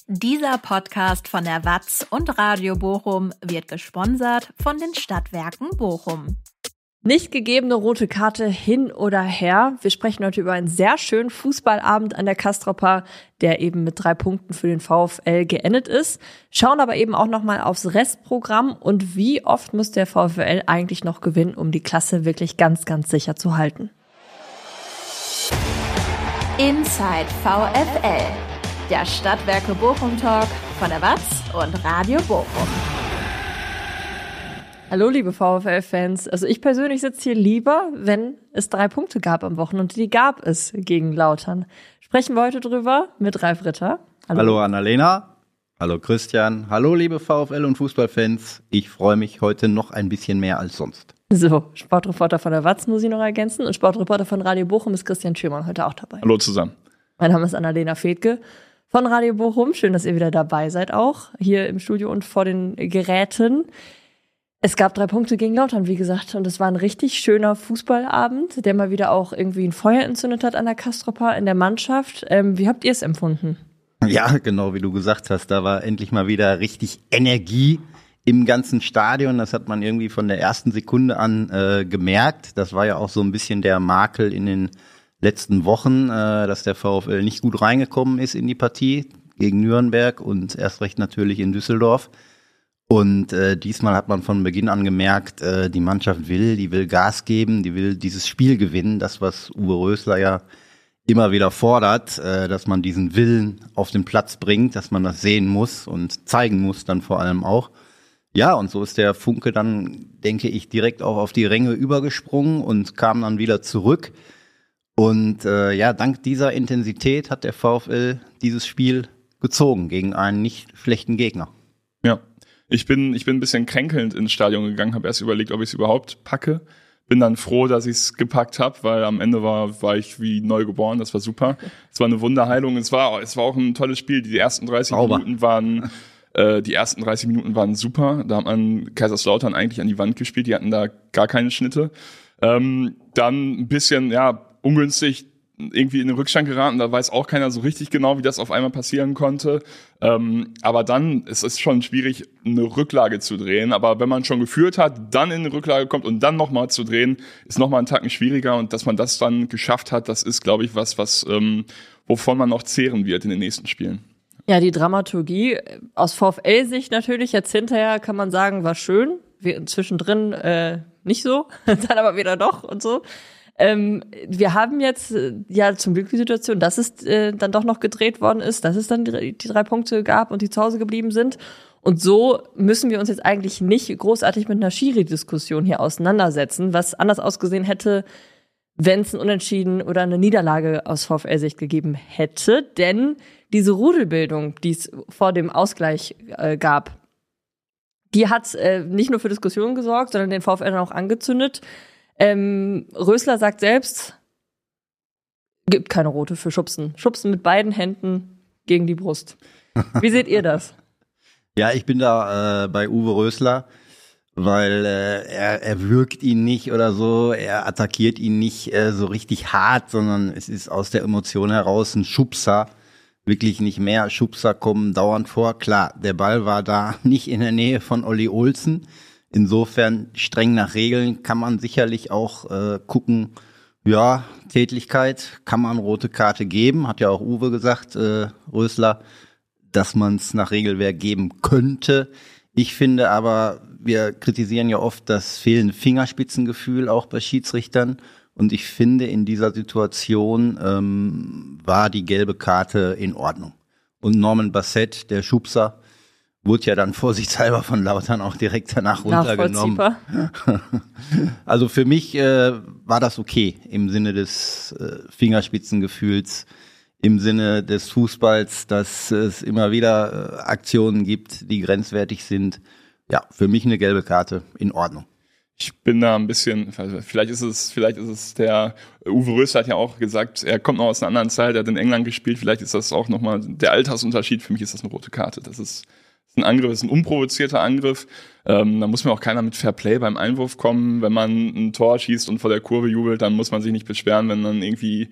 Dieser Podcast von der WAZ und Radio Bochum wird gesponsert von den Stadtwerken Bochum. Nicht gegebene rote Karte hin oder her. Wir sprechen heute über einen sehr schönen Fußballabend an der Castroper, der eben mit 3 Punkten für den VfL geendet ist. Schauen aber eben auch nochmal aufs Restprogramm und wie oft muss der VfL eigentlich noch gewinnen, um die Klasse wirklich ganz, ganz sicher zu halten. Inside VfL, der Stadtwerke Bochum Talk von der WAZ und Radio Bochum. Hallo liebe VfL-Fans, also ich persönlich sitze hier lieber, wenn es 3 Punkte gab am Wochenende, und die gab es gegen Lautern. Sprechen wir heute drüber mit Ralf Ritter. Hallo Annalena, hallo Christian, hallo liebe VfL- und Fußballfans. Ich freue mich heute noch ein bisschen mehr als sonst. So, Sportreporter von der WAZ muss ich noch ergänzen und Sportreporter von Radio Bochum ist Christian Schürmann heute auch dabei. Hallo zusammen. Mein Name ist Annalena Fedke von Radio Bochum. Schön, dass ihr wieder dabei seid, auch hier im Studio und vor den Geräten. Es gab 3 Punkte gegen Lautern, wie gesagt, und es war ein richtig schöner Fußballabend, der mal wieder auch irgendwie ein Feuer entzündet hat an der Castroper in der Mannschaft. Wie habt ihr es empfunden? Ja, genau wie du gesagt hast, da war endlich mal wieder richtig Energie im ganzen Stadion. Das hat man irgendwie von der ersten Sekunde an gemerkt. Das war ja auch so ein bisschen der Makel in den letzten Wochen, dass der VfL nicht gut reingekommen ist in die Partie gegen Nürnberg und erst recht natürlich in Düsseldorf. Und diesmal hat man von Beginn an gemerkt, die Mannschaft will Gas geben, die will dieses Spiel gewinnen. Das, was Uwe Rösler ja immer wieder fordert, dass man diesen Willen auf den Platz bringt, dass man das sehen muss und zeigen muss dann vor allem auch. Ja, und so ist der Funke dann, denke ich, direkt auch auf die Ränge übergesprungen und kam dann wieder zurück. Und dank dieser Intensität hat der VfL dieses Spiel gezogen gegen einen nicht schlechten Gegner. Ja. Ich bin ein bisschen kränkelnd ins Stadion gegangen, habe erst überlegt, ob ich es überhaupt packe. Bin dann froh, dass ich es gepackt habe, weil am Ende war ich wie neu geboren. Das war super. Es war eine Wunderheilung. Es war auch ein tolles Spiel. Die ersten 30 Minuten waren super. Da hat man Kaiserslautern eigentlich an die Wand gespielt. Die hatten da gar keine Schnitte. Dann ein bisschen ungünstig irgendwie in den Rückstand geraten, da weiß auch keiner so richtig genau, wie das auf einmal passieren konnte. Aber dann ist es schon schwierig, eine Rücklage zu drehen. Aber wenn man schon geführt hat, dann in eine Rücklage kommt und dann nochmal zu drehen, ist nochmal einen Tacken schwieriger. Und dass man das dann geschafft hat, das ist, glaube ich, was wovon man noch zehren wird in den nächsten Spielen. Ja, die Dramaturgie aus VfL-Sicht natürlich, jetzt hinterher kann man sagen, war schön. Zwischendrin nicht so, dann aber wieder doch und so. Wir haben jetzt zum Glück die Situation, dass es dann doch noch gedreht worden ist, dass es dann die 3 Punkte gab und die zu Hause geblieben sind. Und so müssen wir uns jetzt eigentlich nicht großartig mit einer Schiri-Diskussion hier auseinandersetzen, was anders ausgesehen hätte, wenn es ein Unentschieden oder eine Niederlage aus VfL-Sicht gegeben hätte. Denn diese Rudelbildung, die es vor dem Ausgleich gab, die hat nicht nur für Diskussionen gesorgt, sondern den VfL dann auch angezündet. Rösler sagt selbst, gibt keine rote für Schubsen. Schubsen mit beiden Händen gegen die Brust. Wie seht ihr das? Ja, ich bin da bei Uwe Rösler, weil er würgt ihn nicht oder so, er attackiert ihn nicht so richtig hart, sondern es ist aus der Emotion heraus ein Schubser, wirklich nicht mehr. Schubser kommen dauernd vor. Klar, der Ball war da nicht in der Nähe von Olli Olsen. Insofern streng nach Regeln kann man sicherlich auch gucken, ja, Tätlichkeit, kann man rote Karte geben, hat ja auch Uwe gesagt, Rösler, dass man es nach Regelwerk geben könnte. Ich finde aber, wir kritisieren ja oft das fehlende Fingerspitzengefühl auch bei Schiedsrichtern und ich finde, in dieser Situation war die gelbe Karte in Ordnung. Und Norman Bassett, der Schubser, wurde ja dann vorsichtshalber von Lautern auch direkt danach runtergenommen. Also für mich war das okay im Sinne des Fingerspitzengefühls, im Sinne des Fußballs, dass es immer wieder Aktionen gibt, die grenzwertig sind. Ja, für mich eine gelbe Karte in Ordnung. Ich bin da ein bisschen, vielleicht ist es der Uwe Rösler hat ja auch gesagt, er kommt noch aus einer anderen Zeit, er hat in England gespielt, vielleicht ist das auch nochmal der Altersunterschied. Für mich ist das eine rote Karte. Das ist ein Angriff, ist ein unprovozierter Angriff. Da muss mir auch keiner mit Fair Play beim Einwurf kommen. Wenn man ein Tor schießt und vor der Kurve jubelt, dann muss man sich nicht beschweren, wenn dann irgendwie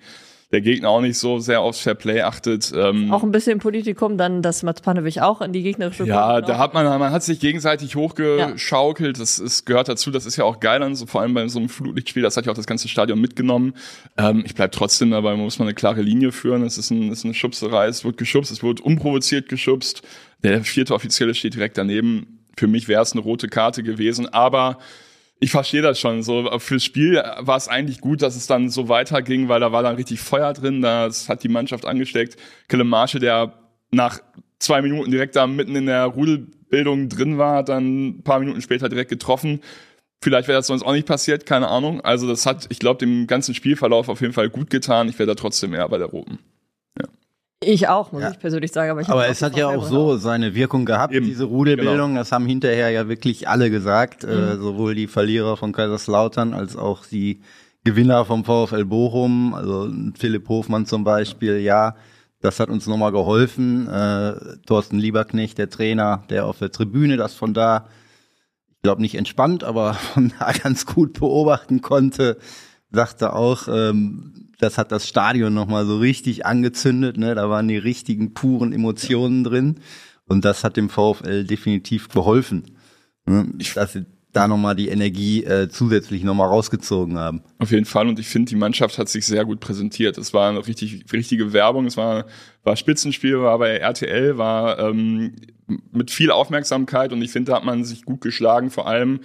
der Gegner auch nicht so sehr aufs Fairplay achtet. Auch ein bisschen Politikum, dann, dass Mats Panevic auch in die gegnerische Ja, da hat man hat sich gegenseitig hochgeschaukelt. Das gehört dazu. Das ist ja auch geil, so, vor allem bei so einem Flutlichtspiel. Das hat ja auch das ganze Stadion mitgenommen. Ich bleib trotzdem dabei. Man muss mal eine klare Linie führen. Es ist eine Schubserei. Es wird geschubst. Es wird unprovoziert geschubst. Der 4. Offizielle steht direkt daneben. Für mich wäre es eine rote Karte gewesen. Aber ich verstehe das schon. So, fürs Spiel war es eigentlich gut, dass es dann so weiterging, weil da war dann richtig Feuer drin. Das hat die Mannschaft angesteckt. Kelemarsche, der nach 2 Minuten direkt da mitten in der Rudelbildung drin war, dann ein paar Minuten später direkt getroffen. Vielleicht wäre das sonst auch nicht passiert, keine Ahnung. Also das hat, ich glaube, dem ganzen Spielverlauf auf jeden Fall gut getan. Ich wäre da trotzdem eher bei der roten. Ja. Ich auch, muss ich persönlich sagen. Aber es hat ja auch so seine Wirkung gehabt, eben, diese Rudelbildung. Genau. Das haben hinterher ja wirklich alle gesagt, sowohl die Verlierer von Kaiserslautern als auch die Gewinner vom VfL Bochum, also Philipp Hofmann zum Beispiel, ja, das hat uns nochmal geholfen. Thorsten Lieberknecht, der Trainer, der auf der Tribüne das von da, ich glaube nicht entspannt, aber von da ganz gut beobachten konnte, sagte auch, das hat das Stadion nochmal so richtig angezündet, ne? Da waren die richtigen puren Emotionen drin und das hat dem VfL definitiv geholfen, ne? Dass sie da nochmal die Energie zusätzlich nochmal rausgezogen haben. Auf jeden Fall, und ich finde, die Mannschaft hat sich sehr gut präsentiert. Es war eine richtige Werbung, es war Spitzenspiel, war bei RTL, war mit viel Aufmerksamkeit und ich finde, da hat man sich gut geschlagen, vor allem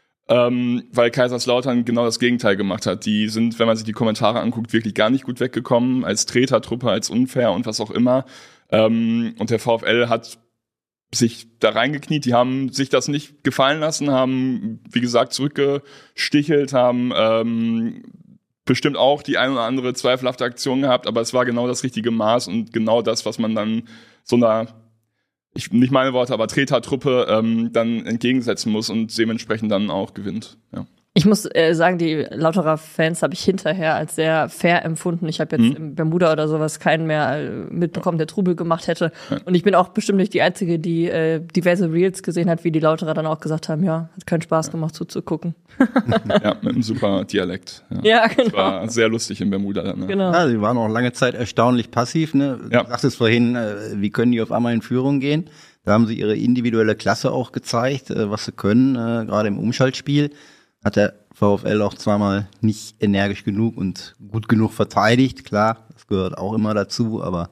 weil Kaiserslautern genau das Gegenteil gemacht hat. Die sind, wenn man sich die Kommentare anguckt, wirklich gar nicht gut weggekommen, als Tretertruppe, als unfair und was auch immer. Und der VfL hat sich da reingekniet, die haben sich das nicht gefallen lassen, haben, wie gesagt, zurückgestichelt, haben bestimmt auch die ein oder andere zweifelhafte Aktion gehabt, aber es war genau das richtige Maß und genau das, was man dann so einer, nicht meine Worte, aber Tretertruppe dann entgegensetzen muss und dementsprechend dann auch gewinnt. Ja. Ich muss sagen, die Lauterer Fans habe ich hinterher als sehr fair empfunden. Ich habe jetzt im Bermuda oder sowas keinen mehr mitbekommen, der Trubel gemacht hätte. Ja. Und ich bin auch bestimmt nicht die Einzige, die diverse Reels gesehen hat, wie die Lauterer dann auch gesagt haben, ja, hat keinen Spaß gemacht zuzugucken. Ja, mit einem super Dialekt. Ja, genau. Das war sehr lustig in Bermuda dann. Ne? Genau. Ja, sie waren auch lange Zeit erstaunlich passiv. Ne? Ja. Du sagtest vorhin, wie können die auf einmal in Führung gehen? Da haben sie ihre individuelle Klasse auch gezeigt, was sie können, gerade im Umschaltspiel. Hat der VfL auch zweimal nicht energisch genug und gut genug verteidigt. Klar, das gehört auch immer dazu, aber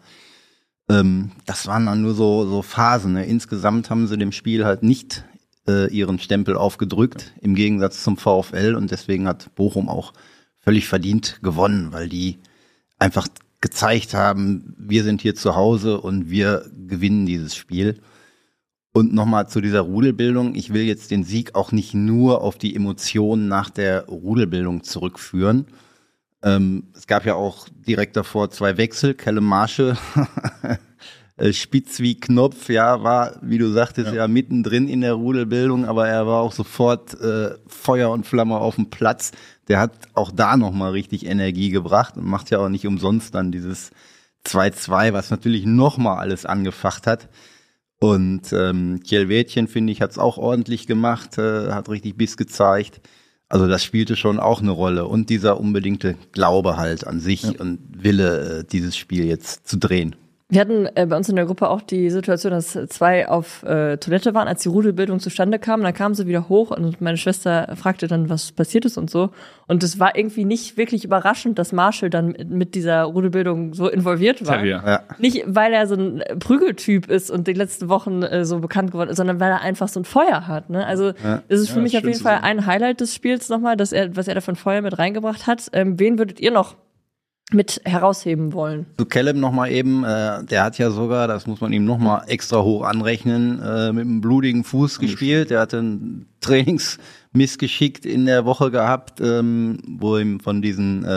das waren dann nur so Phasen. Ne? Insgesamt haben sie dem Spiel halt nicht ihren Stempel aufgedrückt, im Gegensatz zum VfL. Und deswegen hat Bochum auch völlig verdient gewonnen, weil die einfach gezeigt haben, wir sind hier zu Hause und wir gewinnen dieses Spiel. Und nochmal zu dieser Rudelbildung. Ich will jetzt den Sieg auch nicht nur auf die Emotionen nach der Rudelbildung zurückführen. Es gab ja auch direkt davor 2 Wechsel. Kelemarsche, spitz wie Knopf, ja, war, wie du sagtest, ja mittendrin in der Rudelbildung, aber er war auch sofort Feuer und Flamme auf dem Platz. Der hat auch da nochmal richtig Energie gebracht und macht ja auch nicht umsonst dann dieses 2-2, was natürlich nochmal alles angefacht hat. Und Kjellwädchen, finde ich, hat es auch ordentlich gemacht, hat richtig Biss gezeigt. Also das spielte schon auch eine Rolle. Und dieser unbedingte Glaube halt an sich und Wille, dieses Spiel jetzt zu drehen. Wir hatten bei uns in der Gruppe auch die Situation, dass 2 auf Toilette waren, als die Rudelbildung zustande kam. Dann kamen sie wieder hoch und meine Schwester fragte dann, was passiert ist und so. Und es war irgendwie nicht wirklich überraschend, dass Marshall dann mit dieser Rudelbildung so involviert war. Ja. Nicht, weil er so ein Prügeltyp ist und die letzten Wochen so bekannt geworden ist, sondern weil er einfach so ein Feuer hat. Ne? Also das ist für mich auf jeden Fall ein Highlight des Spiels nochmal, was er da von Feuer mit reingebracht hat. Wen würdet ihr noch mit herausheben wollen? Zu Kellem nochmal eben, der hat ja sogar, das muss man ihm nochmal extra hoch anrechnen, mit einem blutigen Fuß gespielt. Der hatte ein Trainingsmissgeschick in der Woche gehabt, wo ihm von diesen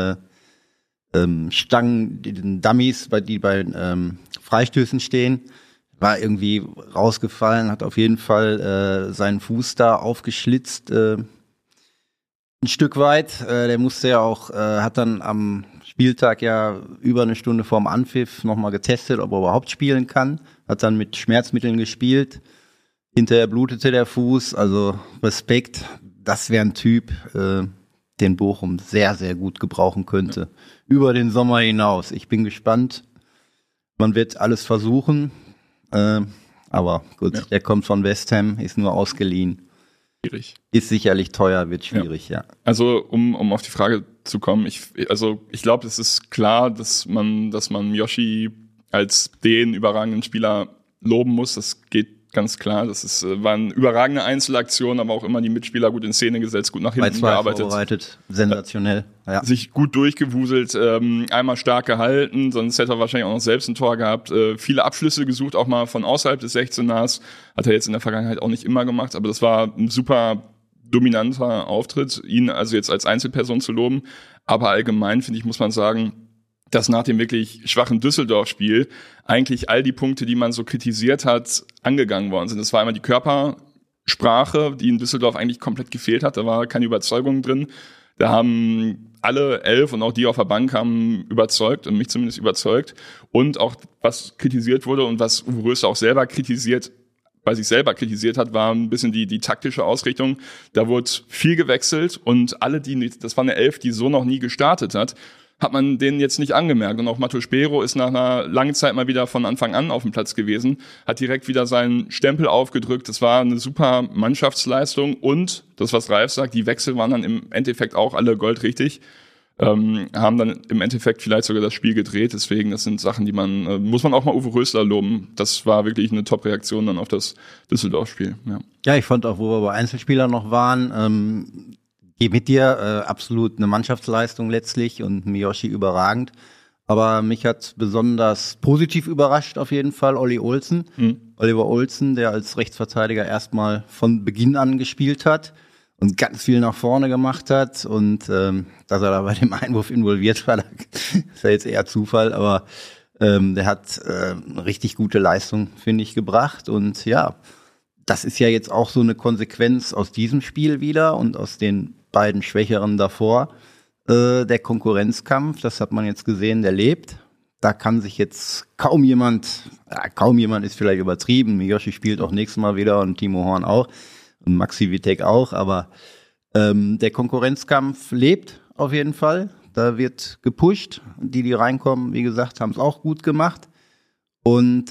Stangen, den Dummies, die bei Freistößen stehen, war irgendwie rausgefallen, hat auf jeden Fall seinen Fuß da aufgeschlitzt, ein Stück weit. Der musste ja auch, hat dann am Spieltag ja über eine Stunde vorm Anpfiff nochmal getestet, ob er überhaupt spielen kann. Hat dann mit Schmerzmitteln gespielt. Hinterher blutete der Fuß, also Respekt. Das wäre ein Typ, den Bochum sehr, sehr gut gebrauchen könnte. Über den Sommer hinaus. Ich bin gespannt. Man wird alles versuchen. Aber gut, der kommt von West Ham, ist nur ausgeliehen. Schwierig. Ist sicherlich teuer, wird schwierig, ja. Also, um auf die Frage zu kommen, ich glaube, es ist klar, dass man Miyoshi als den überragenden Spieler loben muss. Das geht ganz klar. Das waren überragende Einzelaktionen, aber auch immer die Mitspieler gut in Szene gesetzt, gut nach hinten gearbeitet. Sensationell. Ja. Sich gut durchgewuselt, einmal stark gehalten, sonst hätte er wahrscheinlich auch noch selbst ein Tor gehabt. Viele Abschlüsse gesucht, auch mal von außerhalb des 16ers. Hat er jetzt in der Vergangenheit auch nicht immer gemacht, aber das war ein super dominanter Auftritt, ihn also jetzt als Einzelperson zu loben. Aber allgemein, finde ich, muss man sagen, dass nach dem wirklich schwachen Düsseldorf-Spiel eigentlich all die Punkte, die man so kritisiert hat, angegangen worden sind. Das war einmal die Körpersprache, die in Düsseldorf eigentlich komplett gefehlt hat. Da war keine Überzeugung drin. Da haben alle 11 und auch die auf der Bank haben überzeugt und mich zumindest überzeugt. Und auch was kritisiert wurde und was Uwe Rösler auch selber kritisiert, bei sich selber kritisiert hat, war ein bisschen die taktische Ausrichtung. Da wurde viel gewechselt und alle, das war eine 11, die so noch nie gestartet hat man denen jetzt nicht angemerkt. Und auch Mato Spero ist nach einer langen Zeit mal wieder von Anfang an auf dem Platz gewesen, hat direkt wieder seinen Stempel aufgedrückt. Das war eine super Mannschaftsleistung und, das was Ralf sagt, die Wechsel waren dann im Endeffekt auch alle goldrichtig, haben dann im Endeffekt vielleicht sogar das Spiel gedreht. Deswegen, das sind Sachen, die muss man auch mal Uwe Rösler loben. Das war wirklich eine Top-Reaktion dann auf das Düsseldorf-Spiel. Ja, ich fand auch, wo wir bei Einzelspielern noch waren, gehe mit dir, absolut eine Mannschaftsleistung letztlich und Miyoshi überragend. Aber mich hat besonders positiv überrascht auf jeden Fall Olli Olsen. Oliver Olsen, der als Rechtsverteidiger erstmal von Beginn an gespielt hat und ganz viel nach vorne gemacht hat. Und dass er da bei dem Einwurf involviert war, ist ja jetzt eher Zufall. Aber der hat eine richtig gute Leistung, finde ich, gebracht. Und ja, das ist ja jetzt auch so eine Konsequenz aus diesem Spiel wieder und aus den beiden Schwächeren davor. Der Konkurrenzkampf, das hat man jetzt gesehen, der lebt. Da kann sich jetzt kaum jemand ist vielleicht übertrieben. Miyoshi spielt auch nächstes Mal wieder und Timo Horn auch und Maxi Witek auch, aber der Konkurrenzkampf lebt auf jeden Fall. Da wird gepusht. Die reinkommen, wie gesagt, haben es auch gut gemacht. Und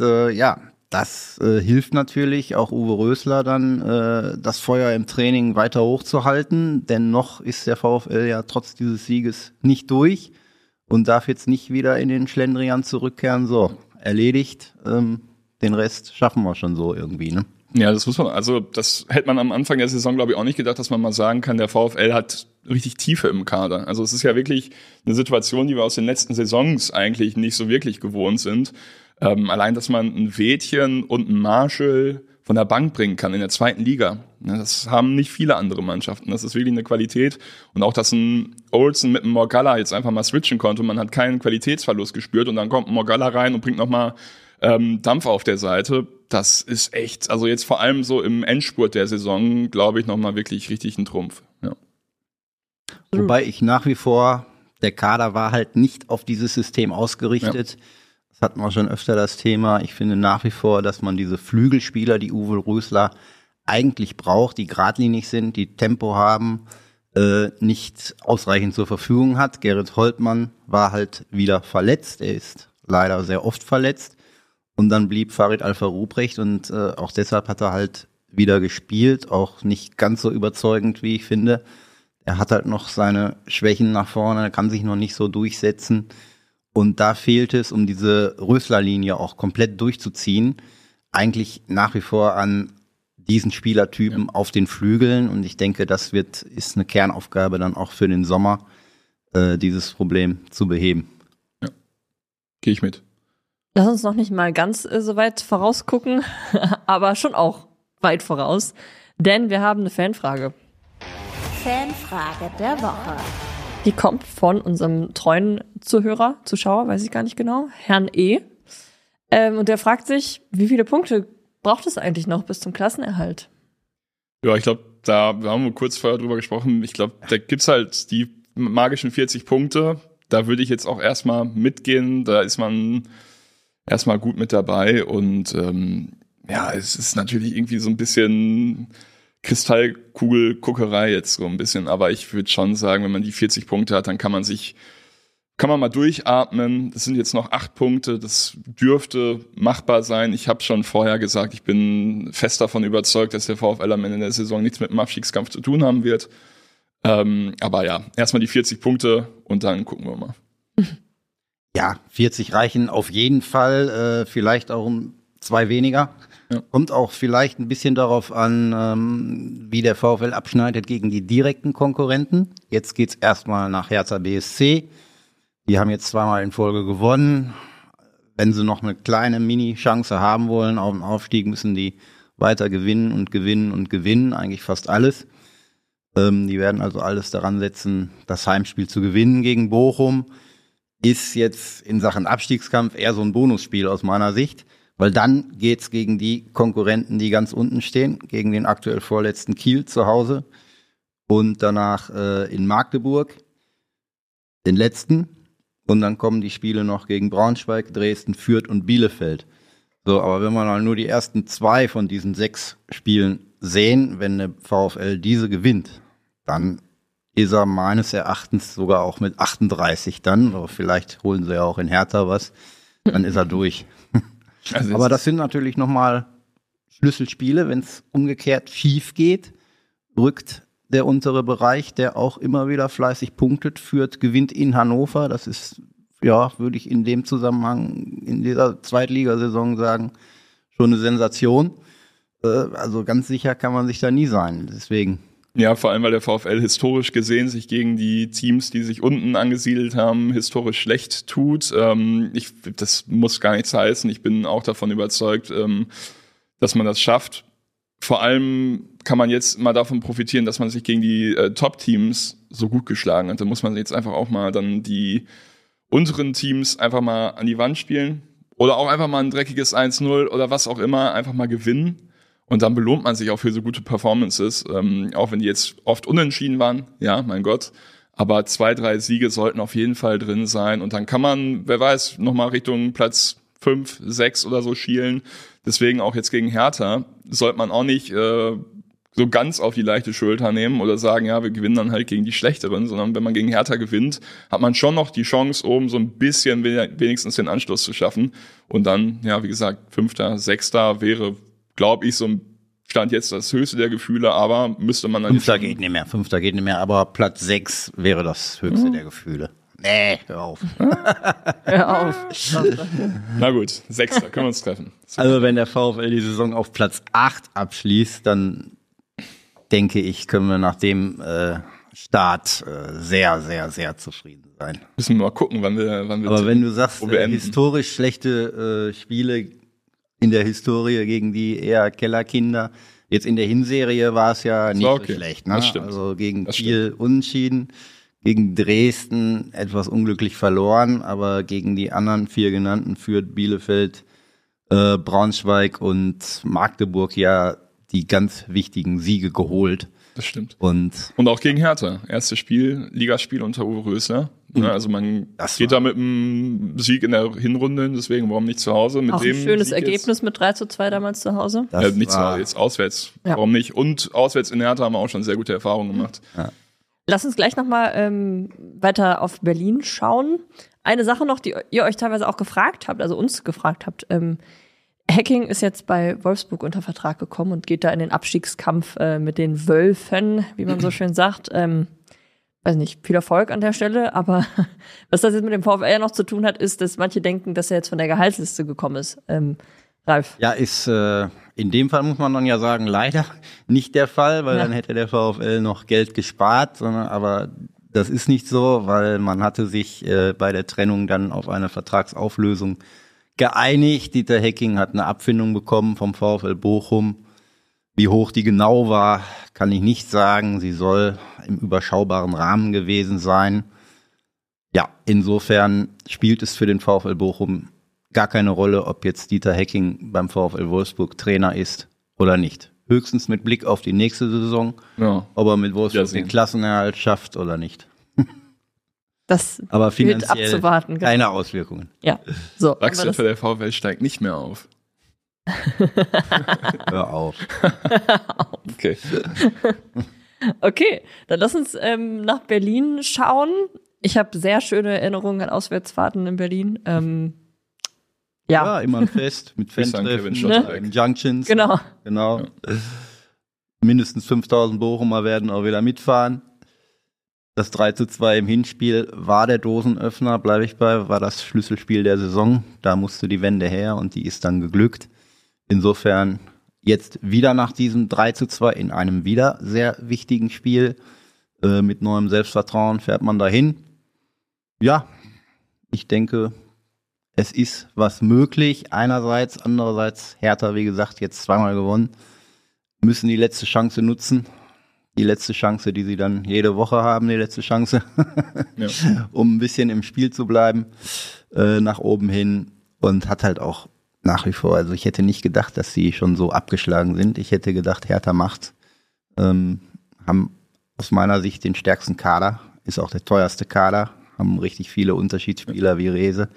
das hilft natürlich auch Uwe Rösler dann, das Feuer im Training weiter hochzuhalten. Denn noch ist der VfL ja trotz dieses Sieges nicht durch und darf jetzt nicht wieder in den Schlendrian zurückkehren. So, erledigt. Den Rest schaffen wir schon so irgendwie, ne? Ja, das hätte man am Anfang der Saison, glaube ich, auch nicht gedacht, dass man mal sagen kann, der VfL hat richtig Tiefe im Kader. Also es ist ja wirklich eine Situation, die wir aus den letzten Saisons eigentlich nicht so wirklich gewohnt sind. Allein, dass man ein Wädchen und ein Marschall von der Bank bringen kann in der zweiten Liga. Das haben nicht viele andere Mannschaften. Das ist wirklich eine Qualität. Und auch, dass ein Olsen mit einem Morgalla jetzt einfach mal switchen konnte und man hat keinen Qualitätsverlust gespürt und dann kommt ein Morgalla rein und bringt nochmal Dampf auf der Seite. Das ist echt, also jetzt vor allem so im Endspurt der Saison, glaube ich, nochmal wirklich richtig ein Trumpf. Ja. Wobei ich nach wie vor, der Kader war halt nicht auf dieses System ausgerichtet. Ja. Das hatten wir schon öfter das Thema. Ich finde nach wie vor, dass man diese Flügelspieler, die Uwe Rösler eigentlich braucht, die geradlinig sind, die Tempo haben, nicht ausreichend zur Verfügung hat. Gerrit Holtmann war halt wieder verletzt. Er ist leider sehr oft verletzt. Und dann blieb Farid Alpha-Ruprecht und auch deshalb hat er halt wieder gespielt. Auch nicht ganz so überzeugend, wie ich finde. Er hat halt noch seine Schwächen nach vorne, kann sich noch nicht so durchsetzen. Und da fehlt es, um diese Rösler-Linie auch komplett durchzuziehen, eigentlich nach wie vor an diesen Spielertypen auf den Flügeln. Und ich denke, das ist eine Kernaufgabe dann auch für den Sommer, dieses Problem zu beheben. Ja, gehe ich mit. Lass uns noch nicht mal ganz so weit vorausgucken, aber schon auch weit voraus, denn wir haben eine Fanfrage. Fanfrage der Woche. Die kommt von unserem treuen Zuschauer, weiß ich gar nicht genau, Herrn E. Und der fragt sich, wie viele Punkte braucht es eigentlich noch bis zum Klassenerhalt? Ja, ich glaube, da haben wir kurz vorher drüber gesprochen. Ich glaube, da gibt's halt die magischen 40 Punkte. Da würde ich jetzt auch erstmal mitgehen. Da ist man erstmal gut mit dabei. Und es ist natürlich irgendwie so ein bisschen Kristallkugelguckerei jetzt so ein bisschen. Aber ich würde schon sagen, wenn man die 40 Punkte hat, dann kann man mal durchatmen. Das sind jetzt noch 8 Punkte. Das dürfte machbar sein. Ich habe schon vorher gesagt, ich bin fest davon überzeugt, dass der VfL am Ende der Saison nichts mit dem Abstiegskampf zu tun haben wird. Aber ja, erstmal die 40 Punkte und dann gucken wir mal. Ja, 40 reichen auf jeden Fall, vielleicht auch 2 weniger. Ja. Kommt auch vielleicht ein bisschen darauf an, wie der VfL abschneidet gegen die direkten Konkurrenten. Jetzt geht's erstmal nach Hertha BSC. Die haben jetzt 2-mal in Folge gewonnen. Wenn sie noch eine kleine Mini-Chance haben wollen auf den Aufstieg, müssen die weiter gewinnen und gewinnen und gewinnen, eigentlich fast alles. Die werden also alles daran setzen, das Heimspiel zu gewinnen gegen Bochum. Ist jetzt in Sachen Abstiegskampf eher so ein Bonusspiel aus meiner Sicht, weil dann geht's gegen die Konkurrenten, die ganz unten stehen, gegen den aktuell vorletzten Kiel zu Hause und danach in Magdeburg, den letzten. Und dann kommen die Spiele noch gegen Braunschweig, Dresden, Fürth und Bielefeld. So, aber wenn wir mal nur die ersten 2 von diesen 6 Spielen sehen, wenn der VfL diese gewinnt, dann ist er meines Erachtens sogar auch mit 38 dann, oder vielleicht holen sie ja auch in Hertha was, dann ist er durch. Also aber das sind natürlich nochmal Schlüsselspiele, wenn es umgekehrt schief geht, rückt der untere Bereich, der auch immer wieder fleißig punktet, Fürth gewinnt in Hannover, das ist, ja, würde ich in dem Zusammenhang in dieser Zweitligasaison sagen, schon eine Sensation. Also ganz sicher kann man sich da nie sein, deswegen. Ja, vor allem, weil der VfL historisch gesehen sich gegen die Teams, die sich unten angesiedelt haben, historisch schlecht tut. Das muss gar nichts heißen. Ich bin auch davon überzeugt, dass man das schafft. Vor allem kann man jetzt mal davon profitieren, dass man sich gegen die Top-Teams so gut geschlagen hat. Da muss man jetzt einfach auch mal dann die unteren Teams einfach mal an die Wand spielen oder auch einfach mal ein dreckiges 1-0 oder was auch immer, einfach mal gewinnen. Und dann belohnt man sich auch für so gute Performances, auch wenn die jetzt oft unentschieden waren, ja, mein Gott. Aber 2, 3 Siege sollten auf jeden Fall drin sein. Und dann kann man, wer weiß, nochmal Richtung Platz 5, 6 oder so schielen. Deswegen auch jetzt gegen Hertha sollte man auch nicht so ganz auf die leichte Schulter nehmen oder sagen, ja, wir gewinnen dann halt gegen die Schlechteren, sondern wenn man gegen Hertha gewinnt, hat man schon noch die Chance, oben so ein bisschen wenigstens den Anschluss zu schaffen. Und dann, ja, wie gesagt, 5., 6. wäre, glaube ich, so ein Stand jetzt das höchste der Gefühle, aber müsste man dann... 5. geht nicht mehr, aber Platz 6 wäre das höchste der Gefühle. Nee, hör auf. Hör auf. Na gut, 6. können wir uns treffen. Also wenn der VfL die Saison auf Platz 8 abschließt, dann denke ich, können wir nach dem Start sehr, sehr, sehr zufrieden sein. Müssen wir mal gucken, wann wir aber wenn du sagst, historisch schlechte Spiele in der Historie gegen die eher Kellerkinder, jetzt in der Hinserie war es ja nicht so schlecht. Ne? Das stimmt. Also gegen Kiel unentschieden, gegen Dresden etwas unglücklich verloren, aber gegen die anderen 4 genannten, Fürth, Bielefeld, Braunschweig und Magdeburg ja die ganz wichtigen Siege geholt. Das stimmt. Und auch gegen Hertha. Erstes Spiel, Ligaspiel unter Uwe Rösler. Ja, also man geht da mit einem Sieg in der Hinrunde, deswegen warum nicht zu Hause? Mit auch dem ein schönes Sieg Ergebnis mit 3:2 damals zu Hause. Nicht zu Hause, jetzt auswärts. Ja. Warum nicht? Und auswärts in Hertha haben wir auch schon sehr gute Erfahrungen gemacht. Ja. Lass uns gleich nochmal weiter auf Berlin schauen. Eine Sache noch, die ihr euch teilweise auch gefragt habt, also uns gefragt habt. Hacking ist jetzt bei Wolfsburg unter Vertrag gekommen und geht da in den Abstiegskampf mit den Wölfen, wie man so schön sagt. Weiß nicht, viel Erfolg an der Stelle, aber was das jetzt mit dem VfL noch zu tun hat, ist, dass manche denken, dass er jetzt von der Gehaltsliste gekommen ist. Ralf? Ja, ist in dem Fall muss man dann ja sagen, leider nicht der Fall, weil dann hätte der VfL noch Geld gespart, aber das ist nicht so, weil man hatte sich bei der Trennung dann auf eine Vertragsauflösung geeinigt. Dieter Hecking hat eine Abfindung bekommen vom VfL Bochum. Wie hoch die genau war, kann ich nicht sagen. Sie soll im überschaubaren Rahmen gewesen sein. Ja, insofern spielt es für den VfL Bochum gar keine Rolle, ob jetzt Dieter Hecking beim VfL Wolfsburg Trainer ist oder nicht. Höchstens mit Blick auf die nächste Saison, ob er mit Wolfsburg den Klassenerhalt schafft oder nicht. Das aber finanziell abzuwarten, keine Auswirkungen. Ja, so. Sagst du, der VfL steigt nicht mehr auf? Hör auf. Okay. Okay, dann lass uns nach Berlin schauen. Ich habe sehr schöne Erinnerungen an Auswärtsfahrten in Berlin. Ja, immer ein Fest mit Grüße an Kevin Fantreffen, Schotterbeck. in Junctions. Genau. Genau. Mindestens 5000 Bochumer werden auch wieder mitfahren. Das 3:2 im Hinspiel war der Dosenöffner, bleibe ich bei, war das Schlüsselspiel der Saison. Da musste die Wende her und die ist dann geglückt. Insofern jetzt wieder nach diesem 3:2 in einem wieder sehr wichtigen Spiel. Mit neuem Selbstvertrauen fährt man dahin. Ja, ich denke, es ist was möglich. Einerseits, andererseits Hertha, wie gesagt, jetzt zweimal gewonnen. Müssen die letzte Chance nutzen. Die letzte Chance, die sie dann jede Woche haben, die letzte Chance, Ja. um ein bisschen im Spiel zu bleiben, nach oben hin. Und hat halt auch nach wie vor, also ich hätte nicht gedacht, dass sie schon so abgeschlagen sind. Ich hätte gedacht, Hertha macht, haben aus meiner Sicht den stärksten Kader, ist auch der teuerste Kader, haben richtig viele Unterschiedsspieler wie Rehse.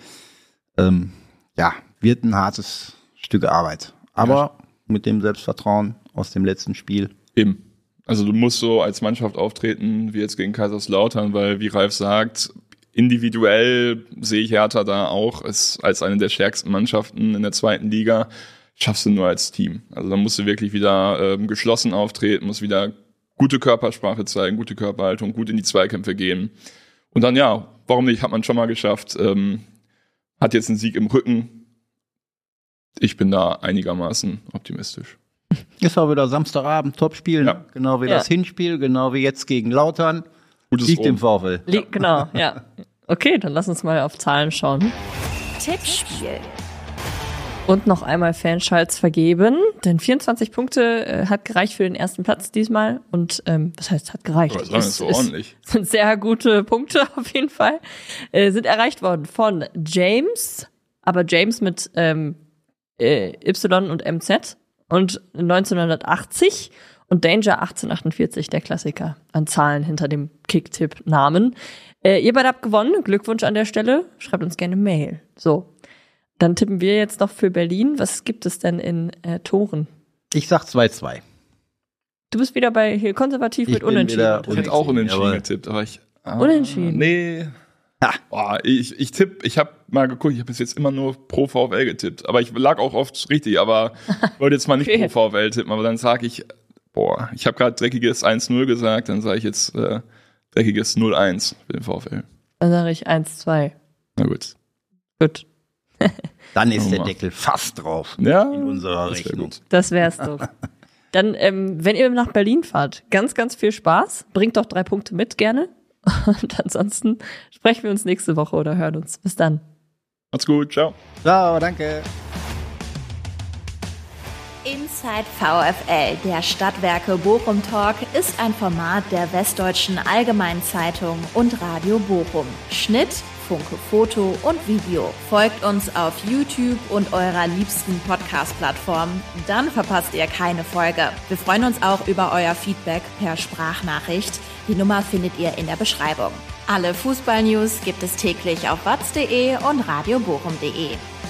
Ja, wird ein hartes Stück Arbeit. Aber mit dem Selbstvertrauen aus dem letzten Spiel. Eben. Also du musst so als Mannschaft auftreten, wie jetzt gegen Kaiserslautern, weil, wie Ralf sagt, individuell sehe ich Hertha da auch als eine der stärksten Mannschaften in der zweiten Liga. Schaffst du nur als Team. Also da musst du wirklich wieder geschlossen auftreten, musst wieder gute Körpersprache zeigen, gute Körperhaltung, gut in die Zweikämpfe gehen. Und dann, ja, warum nicht, hat man schon mal geschafft. Hat jetzt einen Sieg im Rücken. Ich bin da einigermaßen optimistisch. Ist auch wieder Samstagabend, Topspiel, Ja. genau wie das Hinspiel, genau wie jetzt gegen Lautern. Gutes Liegt im Rom. VfL. Genau, ja. Okay, dann lass uns mal auf Zahlen schauen. Tippspiel. Und noch einmal Fanschalts vergeben, denn 24 Punkte hat gereicht für den ersten Platz diesmal. Und was heißt, hat gereicht? Aber das ist so ordentlich. Sind sehr gute Punkte auf jeden Fall. Sind erreicht worden von James, aber James mit Y und MZ und 1980 und Danger 1848, der Klassiker an Zahlen hinter dem Kicktipp-Namen. Ihr beide habt gewonnen, Glückwunsch an der Stelle. Schreibt uns gerne Mail. So, dann tippen wir jetzt noch für Berlin. Was gibt es denn in Toren? Ich sag 2:2. Du bist wieder bei hier konservativ Ich mit bin Unentschieden. wieder Ich hätte auch unentschieden Jawohl. getippt, aber Unentschieden? Nee. Ha. Boah, ich habe mal geguckt, ich habe bis jetzt immer nur pro VfL getippt. Aber ich lag auch oft richtig, aber wollte jetzt mal nicht Okay. pro VfL tippen. Aber dann sage ich, ich habe gerade dreckiges 1-0 gesagt, dann sage ich jetzt dreckiges 0-1 für den VfL. Dann sage ich 1-2. Na gut. Gut, Dann ist Oh der Mann. Deckel fast drauf Ja, in unserer das wär Rechnung. gut. das wär's doch. Dann, wenn ihr nach Berlin fahrt, ganz, ganz viel Spaß. Bringt doch 3 Punkte mit, gerne. Und ansonsten sprechen wir uns nächste Woche oder hören uns. Bis dann. Macht's gut, ciao. Ciao, danke. Inside VfL, der Stadtwerke Bochum Talk, ist ein Format der Westdeutschen Allgemeinen Zeitung und Radio Bochum. Schnitt, Funke Foto und Video. Folgt uns auf YouTube und eurer liebsten Podcast-Plattform. Dann verpasst ihr keine Folge. Wir freuen uns auch über euer Feedback per Sprachnachricht. Die Nummer findet ihr in der Beschreibung. Alle Fußball-News gibt es täglich auf watz.de und radiobochum.de.